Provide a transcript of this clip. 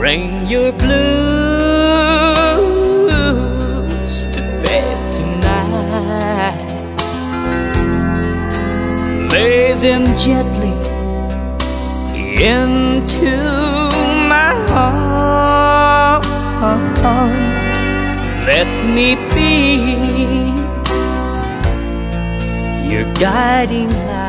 Bring your blues to bed tonight. Lay them gently into my arms. Let me be your guiding light.